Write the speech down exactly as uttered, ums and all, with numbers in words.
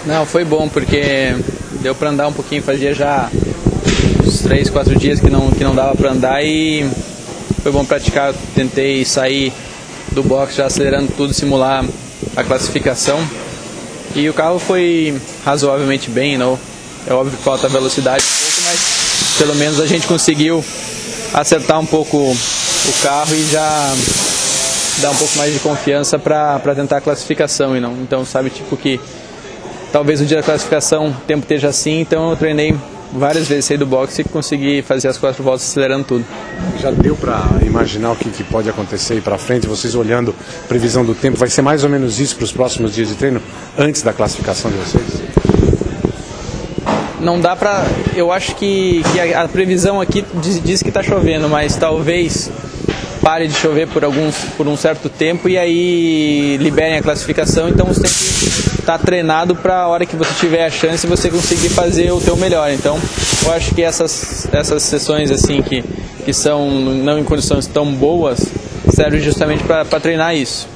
Não, foi bom porque deu para andar um pouquinho, fazia já uns três, quatro dias que não, que não dava para andar e foi bom praticar. Tentei sair do box já acelerando tudo, simular a classificação e o carro foi razoavelmente bem, não? É óbvio que falta velocidade um pouco, mas pelo menos a gente conseguiu acertar um pouco o carro e já dar um pouco mais de confiança para tentar a classificação e não. Então sabe, tipo que talvez no dia da classificação o tempo esteja assim, então eu treinei várias vezes, saí do boxe e consegui fazer as quatro voltas acelerando tudo. Já deu para imaginar o que, que pode acontecer aí para frente? Vocês olhando previsão do tempo, vai ser mais ou menos isso para os próximos dias de treino, antes da classificação de vocês? Não dá para... Eu acho que, que a, a previsão aqui diz, diz que está chovendo, mas talvez pare de chover por, alguns, por um certo tempo e aí liberem a classificação, então você tem que estar treinado para a hora que você tiver a chance você conseguir fazer o teu melhor. Então eu acho que essas, essas sessões assim que, que são não em condições tão boas servem justamente para treinar isso.